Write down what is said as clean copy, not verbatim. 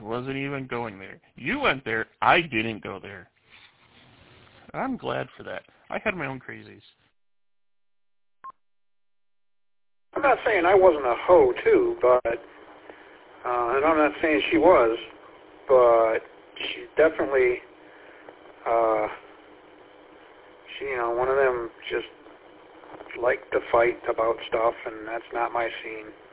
wasn't even going there. You went there. I didn't go there. I'm glad for that. I had my own crazies. I'm not saying I wasn't a hoe, too, but, and I'm not saying she was, but she definitely, one of them just liked to fight about stuff, and that's not my scene.